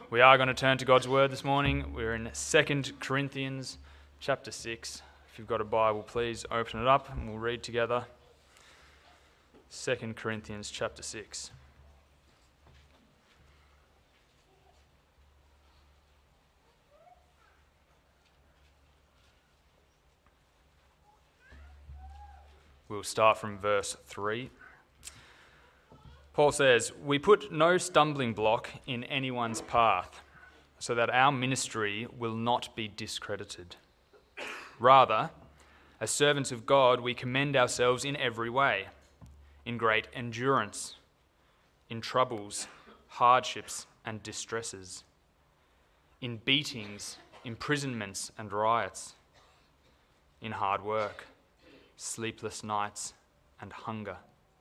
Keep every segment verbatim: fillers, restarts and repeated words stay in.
We are going to turn to God's Word this morning. We're in Second Corinthians chapter six. If you've got a Bible, please open it up and we'll read together. Second Corinthians chapter six. We'll start from verse three. Paul says, "We put no stumbling block in anyone's path, so that our ministry will not be discredited. Rather, as servants of God, we commend ourselves in every way, in great endurance, in troubles, hardships, and distresses, in beatings, imprisonments, and riots, in hard work, sleepless nights, and hunger,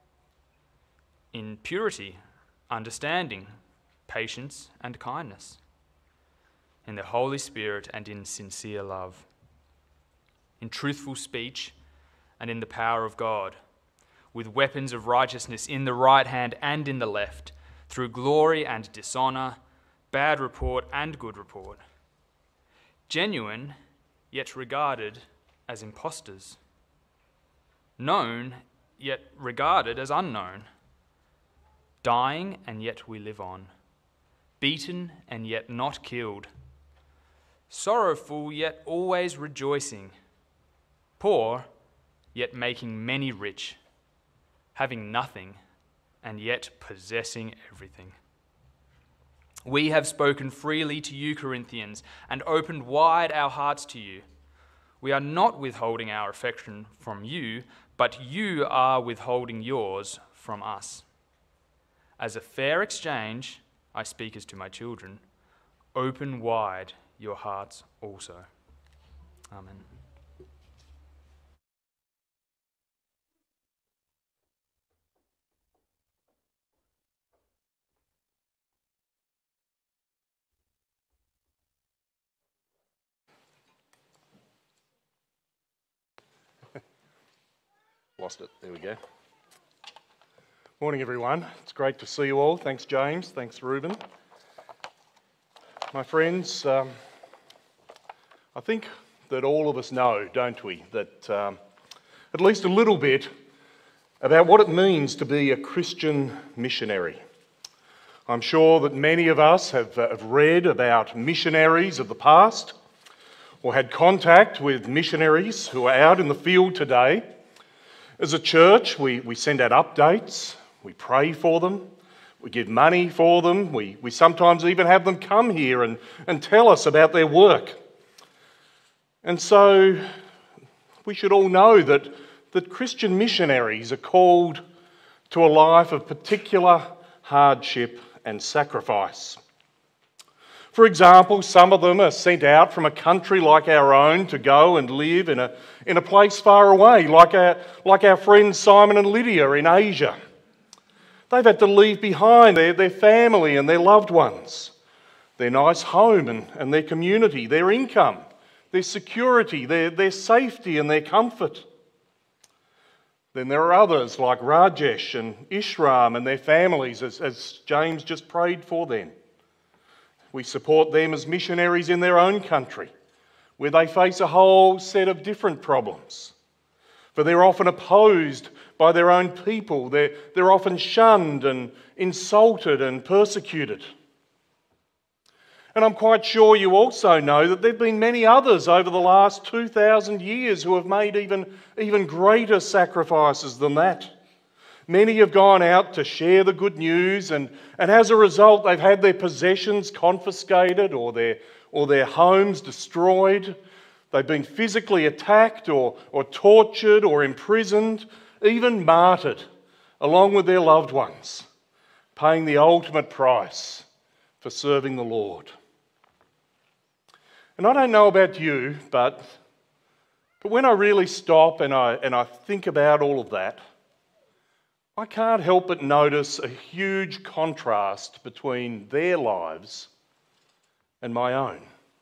in purity, understanding, patience, and kindness, in the Holy Spirit and in sincere love, in truthful speech and in the power of God, with weapons of righteousness in the right hand and in the left, through glory and dishonor, bad report and good report, genuine yet regarded as impostors, known yet regarded as unknown, dying, and yet we live on, beaten, and yet not killed, sorrowful, yet always rejoicing, poor, yet making many rich, having nothing, and yet possessing everything. We have spoken freely to you, Corinthians, and opened wide our hearts to you. We are not withholding our affection from you, but you are withholding yours from us. As a fair exchange, I speak as to my children, open wide your hearts also." Amen. Lost it. There we go. Morning, everyone. It's great to see you all. Thanks, James. Thanks, Reuben. My friends, um, I think that all of us know, don't we, that um, at least a little bit about what it means to be a Christian missionary. I'm sure that many of us have, uh, have read about missionaries of the past or had contact with missionaries who are out in the field today. As a church, we, we send out updates, we pray for them, we give money for them, we, we sometimes even have them come here and, and tell us about their work. And so we should all know that, that Christian missionaries are called to a life of particular hardship and sacrifice. For example, some of them are sent out from a country like our own to go and live in a, in a place far away, like our, like our friends Simon and Lydia in Asia. They've had to leave behind their, their family and their loved ones, their nice home and, and their community, their income, their security, their, their safety and their comfort. Then there are others like Rajesh and Ishram and their families, as, as James just prayed for them. We support them as missionaries in their own country, where they face a whole set of different problems. For they're often opposed by their own people. They're, they're often shunned and insulted and persecuted. And I'm quite sure you also know that there have been many others over the last two thousand years who have made even, even greater sacrifices than that. Many have gone out to share the good news, and, and as a result they've had their possessions confiscated or their, or their homes destroyed. They've been physically attacked or, or tortured or imprisoned, even martyred, along with their loved ones, paying the ultimate price for serving the Lord. And I don't know about you, but, but when I really stop and I, and I think about all of that, I can't help but notice a huge contrast between their lives and my own.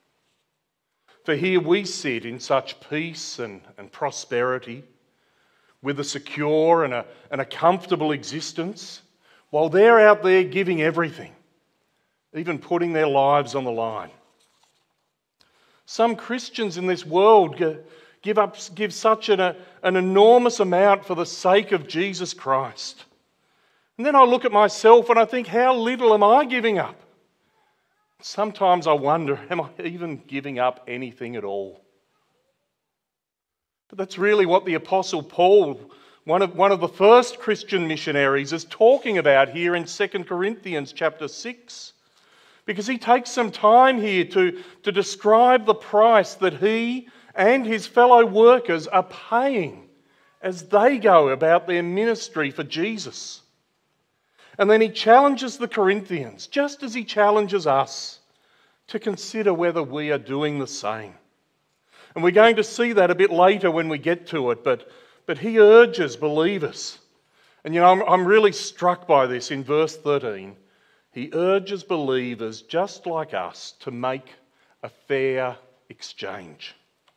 For here we sit in such peace and, and prosperity, with a secure and a, and a comfortable existence, while they're out there giving everything, even putting their lives on the line. Some Christians in this world give up, give such an, an enormous amount for the sake of Jesus Christ. And then I look at myself and I think, how little am I giving up? Sometimes I wonder, am I even giving up anything at all? But that's really what the Apostle Paul, one of, one of the first Christian missionaries, is talking about here in Second Corinthians chapter six. Because he takes some time here to, to describe the price that he and his fellow workers are paying as they go about their ministry for Jesus. And then he challenges the Corinthians, just as he challenges us, to consider whether we are doing the same. And we're going to see that a bit later when we get to it, but, but he urges believers. And you know, I'm, I'm really struck by this in verse thirteen. He urges believers just like us to make a fair exchange.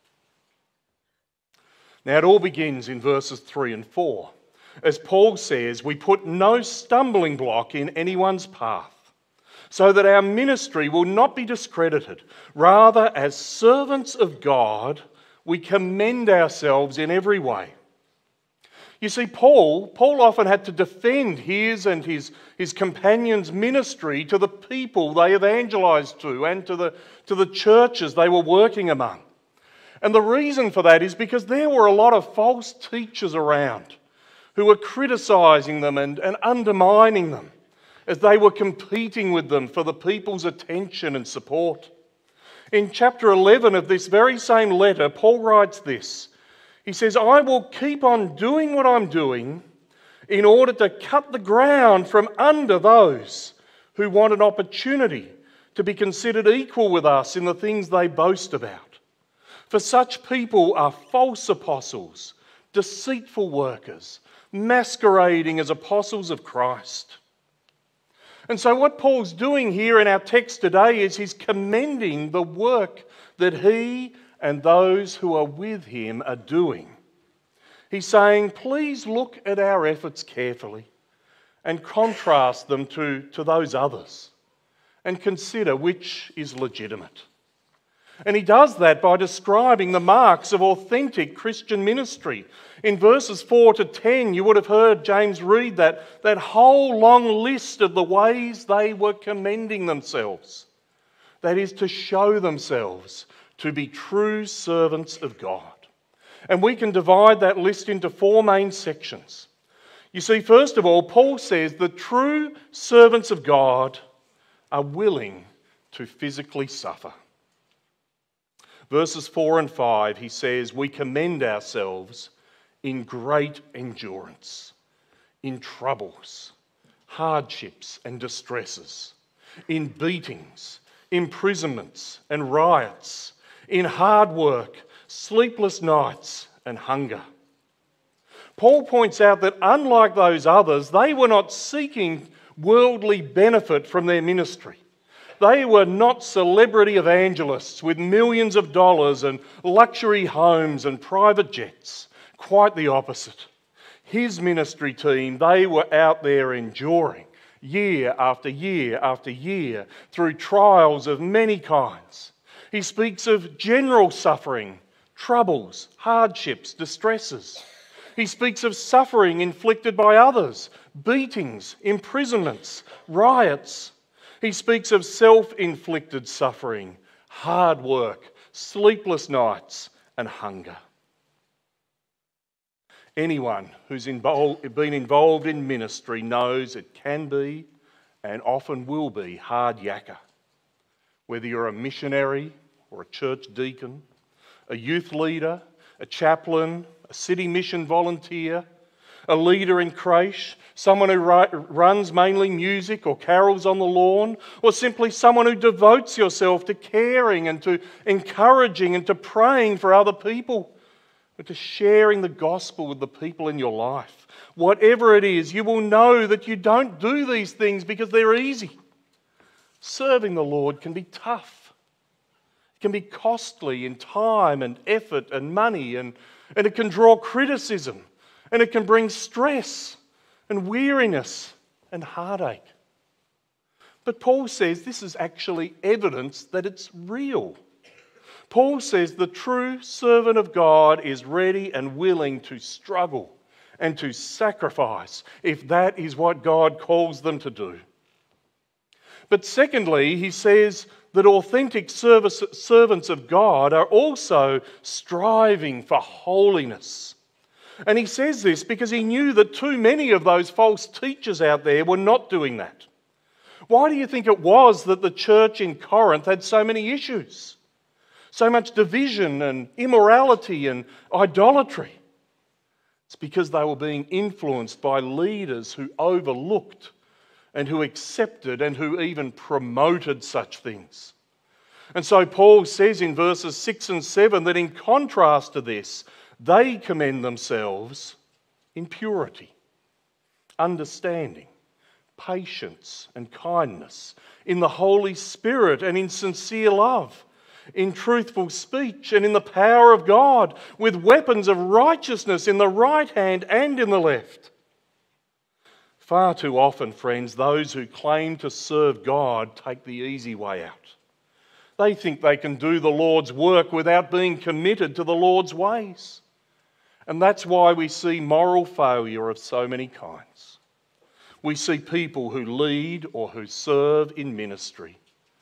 Now it all begins in verses three and four. As Paul says, we put no stumbling block in anyone's path, so that our ministry will not be discredited. Rather, as servants of God, we commend ourselves in every way. You see, Paul, Paul often had to defend his and his, his companions' ministry to the people they evangelized to and to the, to the churches they were working among. And the reason for that is because there were a lot of false teachers around who were criticizing them and, and undermining them as they were competing with them for the people's attention and support. In chapter eleven of this very same letter, Paul writes this. He says, I will keep on doing what I'm doing in order to cut the ground from under those who want an opportunity to be considered equal with us in the things they boast about. For such people are false apostles, deceitful workers, masquerading as apostles of Christ. And so what Paul's doing here in our text today is he's commending the work that he and those who are with him are doing. He's saying, please look at our efforts carefully and contrast them to, to those others and consider which is legitimate. And he does that by describing the marks of authentic Christian ministry. In verses four to ten, you would have heard James read that, that whole long list of the ways they were commending themselves. That is, to show themselves to be true servants of God. And we can divide that list into four main sections. You see, first of all, Paul says the true servants of God are willing to physically suffer. Verses four and five, he says, we commend ourselves in great endurance, in troubles, hardships and distresses, in beatings, imprisonments and riots, in hard work, sleepless nights and hunger. Paul points out that unlike those others, they were not seeking worldly benefit from their ministry. They were not celebrity evangelists with millions of dollars and luxury homes and private jets. Quite the opposite. His ministry team, they were out there enduring year after year after year through trials of many kinds. He speaks of general suffering, troubles, hardships, distresses. He speaks of suffering inflicted by others, beatings, imprisonments, riots. He speaks of self-inflicted suffering, hard work, sleepless nights, and hunger. Anyone who's involved, been involved in ministry knows it can be and often will be hard yakka. Whether you're a missionary or a church deacon, a youth leader, a chaplain, a city mission volunteer, a leader in creche, someone who runs mainly music or carols on the lawn, or simply someone who devotes yourself to caring and to encouraging and to praying for other people, or to sharing the gospel with the people in your life. Whatever it is, you will know that you don't do these things because they're easy. Serving the Lord can be tough. It can be costly in time and effort and money, and, and it can draw criticism, and it can bring stress and weariness and heartache. But Paul says this is actually evidence that it's real. Paul says the true servant of God is ready and willing to struggle and to sacrifice if that is what God calls them to do. But secondly, he says that authentic service, servants of God are also striving for holiness. And he says this because he knew that too many of those false teachers out there were not doing that. Why do you think it was that the church in Corinth had so many issues? So much division and immorality and idolatry? It's because they were being influenced by leaders who overlooked and who accepted and who even promoted such things. And so Paul says in verses six and seven that in contrast to this, they commend themselves in purity, understanding, patience and kindness, in the Holy Spirit and in sincere love, in truthful speech and in the power of God, with weapons of righteousness in the right hand and in the left. Far too often, friends, those who claim to serve God take the easy way out. They think they can do the Lord's work without being committed to the Lord's ways. And that's why we see moral failure of so many kinds. We see people who lead or who serve in ministry,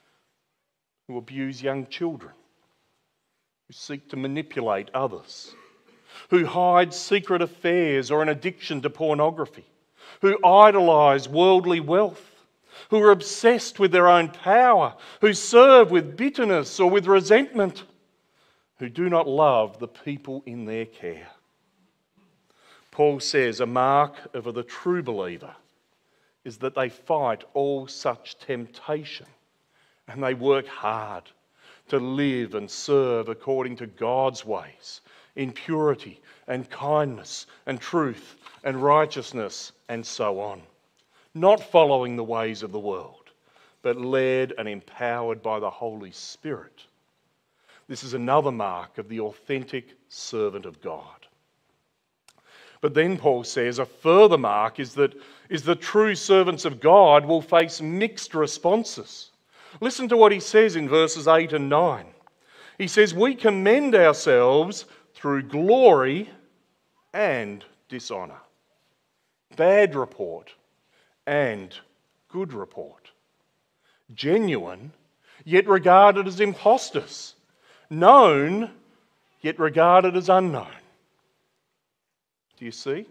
who abuse young children, who seek to manipulate others, who hide secret affairs or an addiction to pornography, who idolise worldly wealth, who are obsessed with their own power, who serve with bitterness or with resentment, who do not love the people in their care. Paul says a mark of the true believer is that they fight all such temptation and they work hard to live and serve according to God's ways, in purity and kindness and truth and righteousness and so on. Not following the ways of the world, but led and empowered by the Holy Spirit. This is another mark of the authentic servant of God. But then Paul says a further mark is that, is the true servants of God will face mixed responses. Listen to what he says in verses eight and nine. He says, we commend ourselves through glory and dishonour, bad report and good report, genuine yet regarded as impostors, known yet regarded as unknown. Do you see?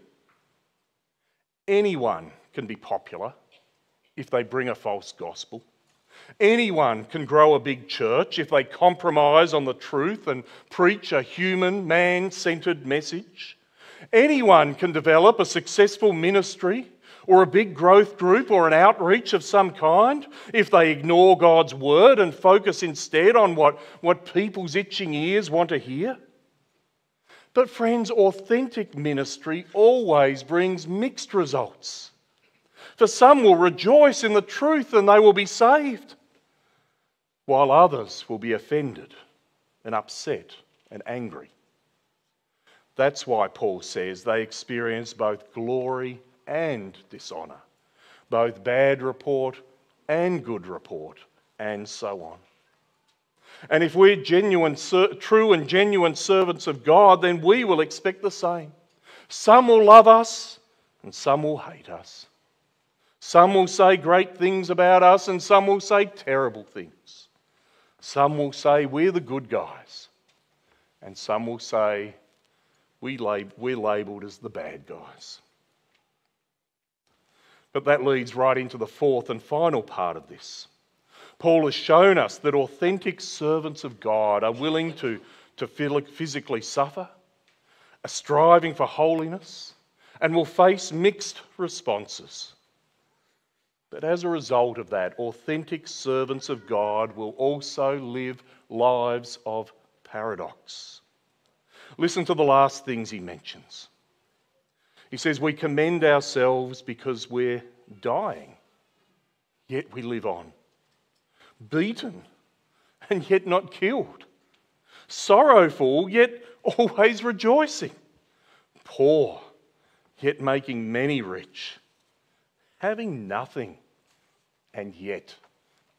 Anyone can be popular if they bring a false gospel. Anyone can grow a big church if they compromise on the truth and preach a human, man-centered message. Anyone can develop a successful ministry or a big growth group or an outreach of some kind if they ignore God's word and focus instead on what, what people's itching ears want to hear. But friends, authentic ministry always brings mixed results. For some will rejoice in the truth and they will be saved, while others will be offended and upset and angry. That's why Paul says they experience both glory and dishonour, both bad report and good report, and so on. And if we're genuine, true and genuine servants of God, then we will expect the same. Some will love us and some will hate us. Some will say great things about us and some will say terrible things. Some will say we're the good guys and some will say we lab- we're labelled as the bad guys. But that leads right into the fourth and final part of this. Paul has shown us that authentic servants of God are willing to, to physically suffer, are striving for holiness, and will face mixed responses. But as a result of that, authentic servants of God will also live lives of paradox. Listen to the last things he mentions. He says, we commend ourselves because we're dying, yet we live on. Beaten, and yet not killed. Sorrowful, yet always rejoicing. Poor, yet making many rich. Having nothing, and yet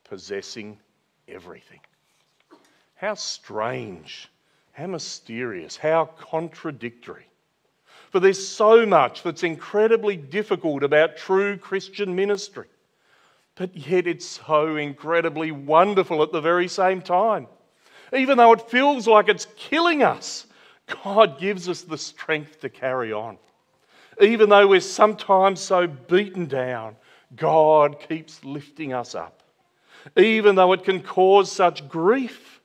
possessing everything. How strange, how mysterious, how contradictory. For there's so much that's incredibly difficult about true Christian ministry, but yet it's so incredibly wonderful at the very same time. Even though it feels like it's killing us, God gives us the strength to carry on. Even though we're sometimes so beaten down, God keeps lifting us up. Even though it can cause such grief,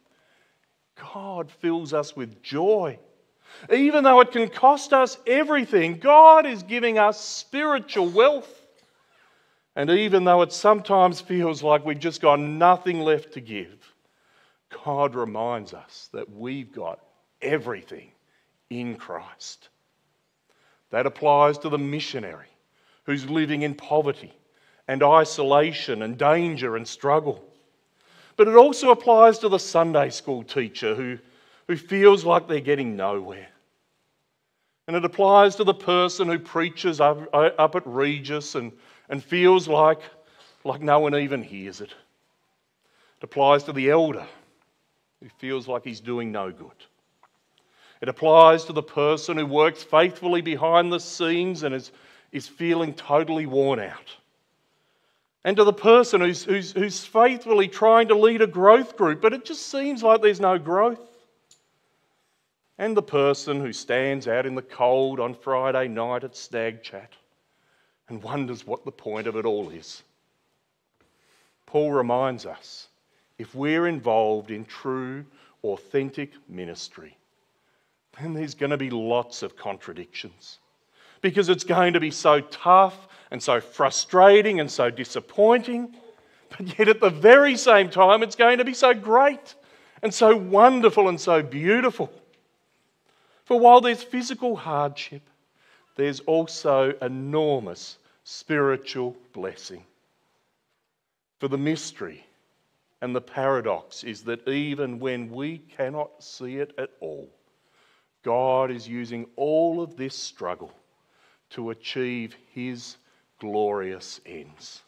God fills us with joy. Even though it can cost us everything, God is giving us spiritual wealth. And even though it sometimes feels like we've just got nothing left to give, God reminds us that we've got everything in Christ. That applies to the missionary who's living in poverty and isolation and danger and struggle. But it also applies to the Sunday school teacher who, who feels like they're getting nowhere. And it applies to the person who preaches up, up at Regis and, and feels like, like no one even hears it. It applies to the elder who feels like he's doing no good. It applies to the person who works faithfully behind the scenes and is, is feeling totally worn out. And to the person who's, who's, who's faithfully trying to lead a growth group, but it just seems like there's no growth. And the person who stands out in the cold on Friday night at Stag Chat and wonders what the point of it all is. Paul reminds us, if we're involved in true, authentic ministry, then there's going to be lots of contradictions. Because it's going to be so tough and so frustrating and so disappointing, but yet at the very same time it's going to be so great and so wonderful and so beautiful. For while there's physical hardship, there's also enormous spiritual blessing. For the mystery and the paradox is that even when we cannot see it at all, God is using all of this struggle to achieve his glorious ends.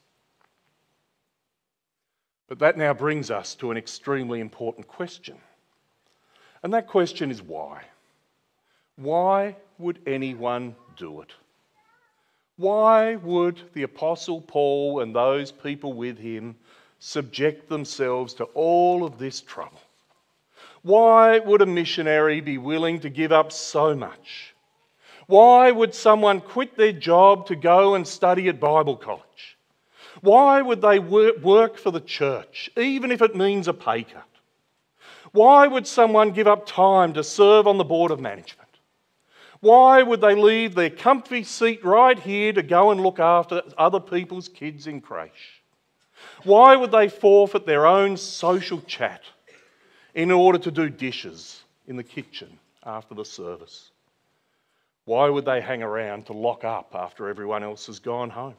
But that now brings us to an extremely important question. And that question is why? Why would anyone do it? Why would the Apostle Paul and those people with him subject themselves to all of this trouble? Why would a missionary be willing to give up so much? Why would someone quit their job to go and study at Bible college? Why would they work for the church, even if it means a pay cut? Why would someone give up time to serve on the board of management? Why would they leave their comfy seat right here to go and look after other people's kids in creche? Why would they forfeit their own social chat in order to do dishes in the kitchen after the service? Why would they hang around to lock up after everyone else has gone home?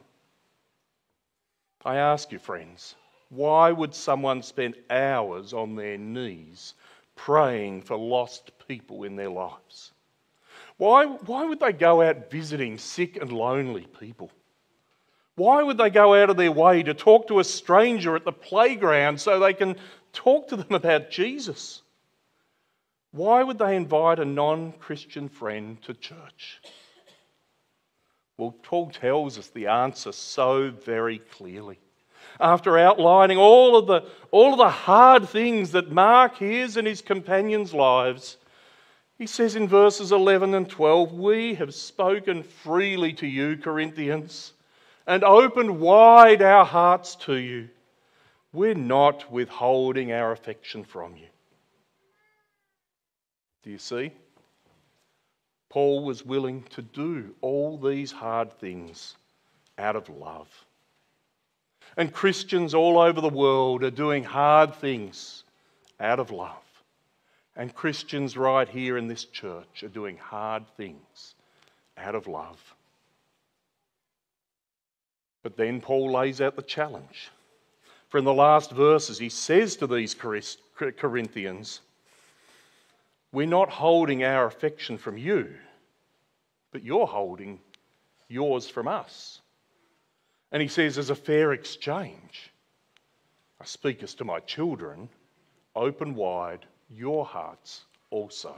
I ask you, friends, why would someone spend hours on their knees praying for lost people in their lives? Why, why would they go out visiting sick and lonely people? Why would they go out of their way to talk to a stranger at the playground so they can talk to them about Jesus? Why would they invite a non-Christian friend to church? Well, Paul tells us the answer so very clearly. After outlining all of the, all of the hard things that Mark hears in his companions' lives, he says in verses eleven and twelve, "We have spoken freely to you, Corinthians, and opened wide our hearts to you. We're not withholding our affection from you." Do you see? Paul was willing to do all these hard things out of love. And Christians all over the world are doing hard things out of love. And Christians right here in this church are doing hard things out of love. But then Paul lays out the challenge. For in the last verses he says to these Corinthians, we're not holding our affection from you, but you're holding yours from us. And he says, as a fair exchange, I speak as to my children, open wide your hearts also.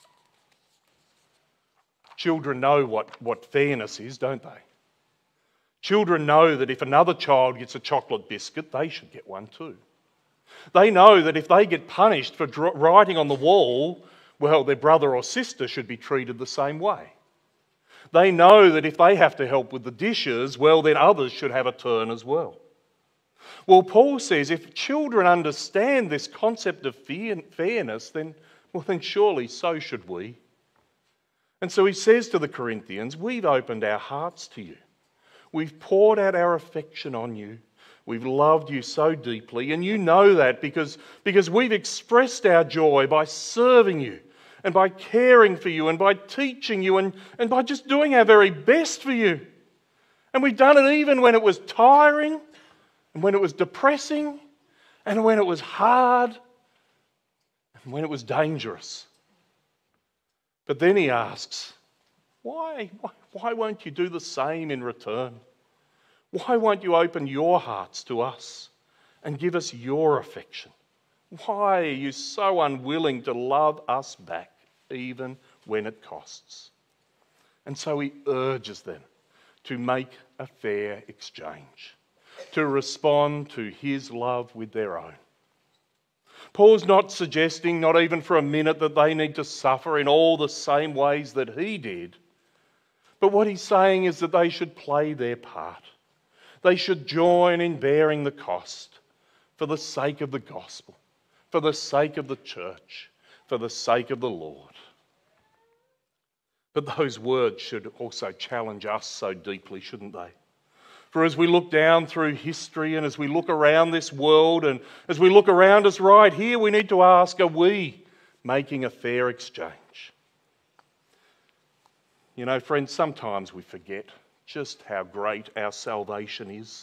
Children know what, what fairness is, don't they? Children know that if another child gets a chocolate biscuit, they should get one too. They know that if they get punished for dr- writing on the wall, well, their brother or sister should be treated the same way. They know that if they have to help with the dishes, well, then others should have a turn as well. Well, Paul says if children understand this concept of fairness, then, well, then surely so should we. And so he says to the Corinthians, we've opened our hearts to you. We've poured out our affection on you. We've loved you so deeply, and you know that because, because we've expressed our joy by serving you and by caring for you and by teaching you and, and by just doing our very best for you. And we've done it even when it was tiring and when it was depressing and when it was hard and when it was dangerous. But then he asks, why, why, why won't you do the same in return? Why won't you open your hearts to us and give us your affection? Why are you so unwilling to love us back, even when it costs? And so he urges them to make a fair exchange, to respond to his love with their own. Paul's not suggesting, not even for a minute, that they need to suffer in all the same ways that he did. But what he's saying is that they should play their part. They should join in bearing the cost for the sake of the gospel, for the sake of the church, for the sake of the Lord. But those words should also challenge us so deeply, shouldn't they? For as we look down through history and as we look around this world and as we look around us right here, we need to ask, are we making a fair exchange? You know, friends, sometimes we forget just how great our salvation is.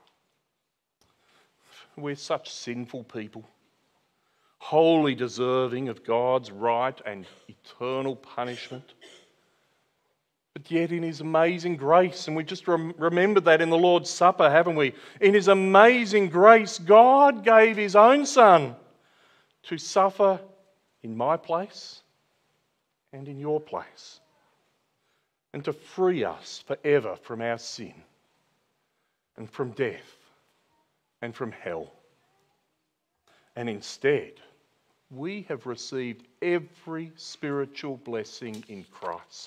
We're such sinful people, wholly deserving of God's right and eternal punishment. But yet in his amazing grace, and we just rem- remembered that in the Lord's Supper, haven't we? In his amazing grace, God gave his own Son to suffer in my place and in your place, and to free us forever from our sin and from death and from hell. And instead, we have received every spiritual blessing in Christ.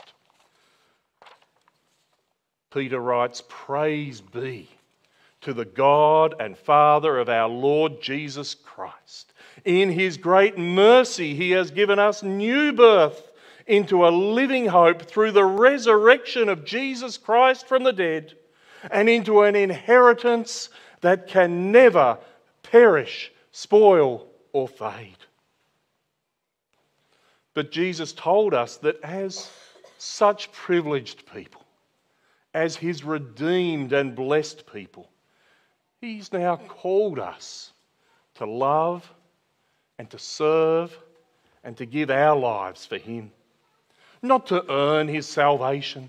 Peter writes, "Praise be to the God and Father of our Lord Jesus Christ. In his great mercy, he has given us new birth into a living hope through the resurrection of Jesus Christ from the dead, and into an inheritance that can never perish, spoil, or fade." But Jesus told us that as such privileged people, as his redeemed and blessed people, he's now called us to love and to serve and to give our lives for him. Not to earn his salvation,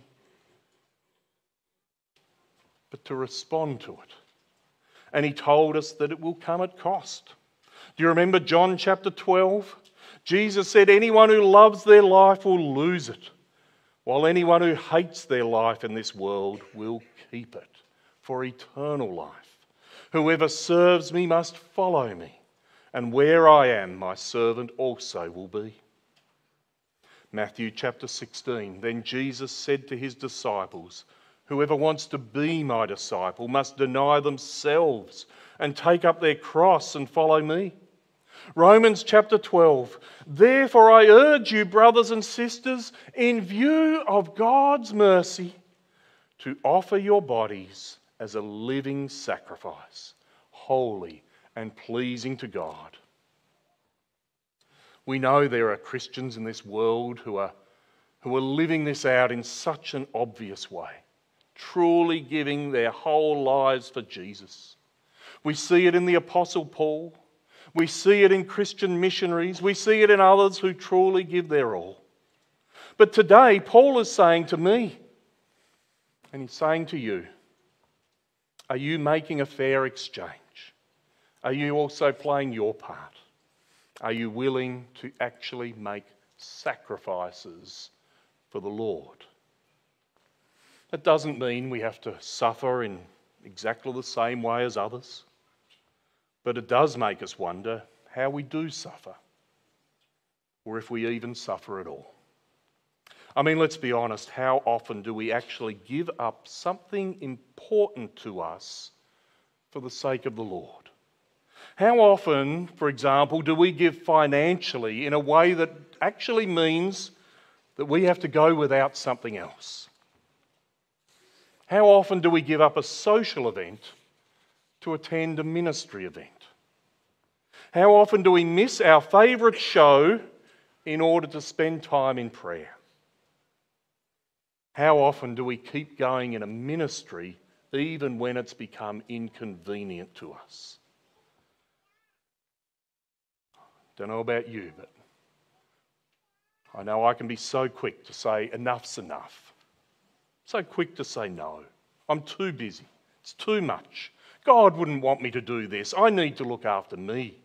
but to respond to it. And he told us that it will come at cost. Do you remember John chapter twelve? Jesus said, "Anyone who loves their life will lose it, while anyone who hates their life in this world will keep it for eternal life. Whoever serves me must follow me, and where I am, my servant also will be." Matthew chapter sixteen, then Jesus said to his disciples, "Whoever wants to be my disciple must deny themselves and take up their cross and follow me." Romans chapter twelve, "Therefore I urge you, brothers and sisters, in view of God's mercy, to offer your bodies as a living sacrifice, holy and pleasing to God." We know there are Christians in this world who are, who are living this out in such an obvious way, truly giving their whole lives for Jesus. We see it in the Apostle Paul. We see it in Christian missionaries. We see it in others who truly give their all. But today, Paul is saying to me, and he's saying to you, are you making a fair exchange? Are you also playing your part? Are you willing to actually make sacrifices for the Lord? That doesn't mean we have to suffer in exactly the same way as others, but it does make us wonder how we do suffer, or if we even suffer at all. I mean, let's be honest, how often do we actually give up something important to us for the sake of the Lord? How often, for example, do we give financially in a way that actually means that we have to go without something else? How often do we give up a social event to attend a ministry event? How often do we miss our favourite show in order to spend time in prayer? How often do we keep going in a ministry even when it's become inconvenient to us? Don't know about you, but I know I can be so quick to say enough's enough. So quick to say no. I'm too busy. It's too much. God wouldn't want me to do this. I need to look after me.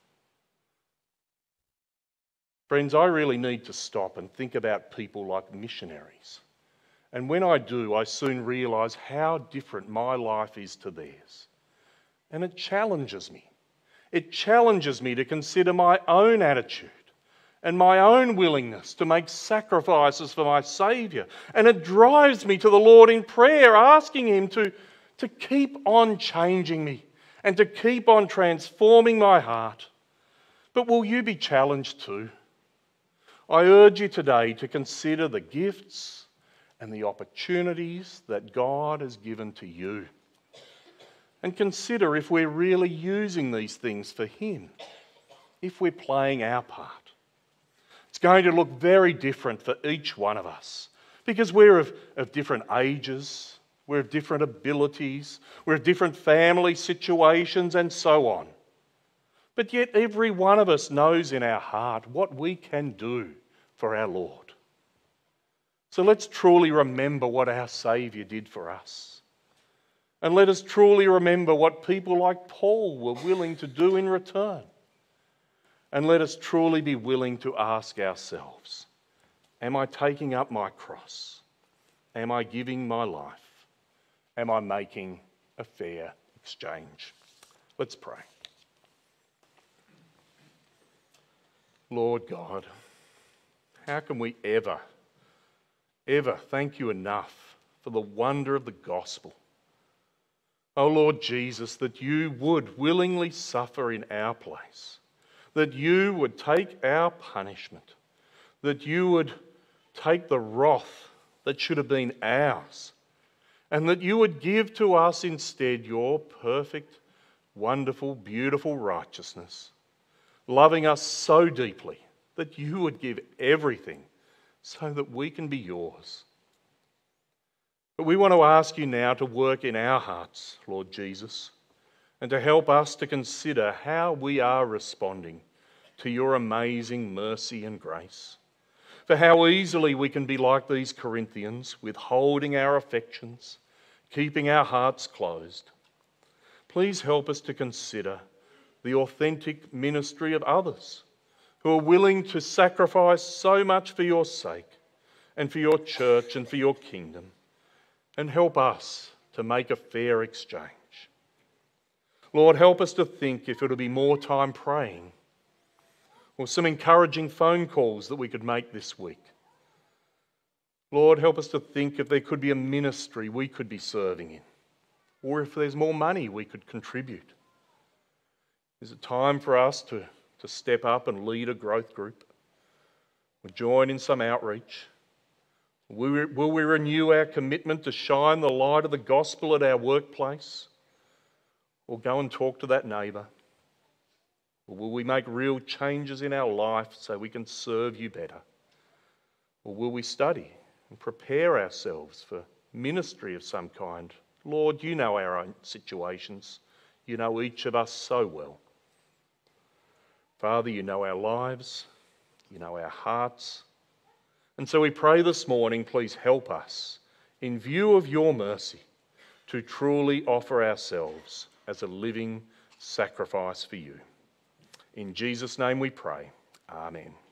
Friends, I really need to stop and think about people like missionaries. And when I do, I soon realise how different my life is to theirs. And it challenges me. It challenges me to consider my own attitude and my own willingness to make sacrifices for my Saviour. And it drives me to the Lord in prayer, asking Him to, to keep on changing me and to keep on transforming my heart. But will you be challenged too? I urge you today to consider the gifts and the opportunities that God has given to you. And consider if we're really using these things for Him, if we're playing our part. It's going to look very different for each one of us because we're of, of different ages, we're of different abilities, we're of different family situations and so on. But yet every one of us knows in our heart what we can do for our Lord. So let's truly remember what our Saviour did for us. And let us truly remember what people like Paul were willing to do in return. And let us truly be willing to ask ourselves, am I taking up my cross? Am I giving my life? Am I making a fair exchange? Let's pray. Lord God, how can we ever, ever thank you enough for the wonder of the gospel? Oh Lord Jesus, that you would willingly suffer in our place, that you would take our punishment, that you would take the wrath that should have been ours, and that you would give to us instead your perfect, wonderful, beautiful righteousness, loving us so deeply that you would give everything so that we can be yours. But we want to ask you now to work in our hearts, Lord Jesus, and to help us to consider how we are responding to your amazing mercy and grace. For how easily we can be like these Corinthians, withholding our affections, keeping our hearts closed. Please help us to consider the authentic ministry of others who are willing to sacrifice so much for your sake and for your church and for your kingdom. And help us to make a fair exchange. Lord, help us to think if it'll be more time praying or some encouraging phone calls that we could make this week. Lord, help us to think if there could be a ministry we could be serving in or if there's more money we could contribute. Is it time for us to, to step up and lead a growth group or join in some outreach? Will we renew our commitment to shine the light of the gospel at our workplace? Or go and talk to that neighbour? Or will we make real changes in our life so we can serve you better? Or will we study and prepare ourselves for ministry of some kind? Lord, you know our own situations. You know each of us so well. Father, you know our lives. You know our hearts. And so we pray this morning, please help us, in view of your mercy, to truly offer ourselves as a living sacrifice for you. In Jesus' name we pray. Amen.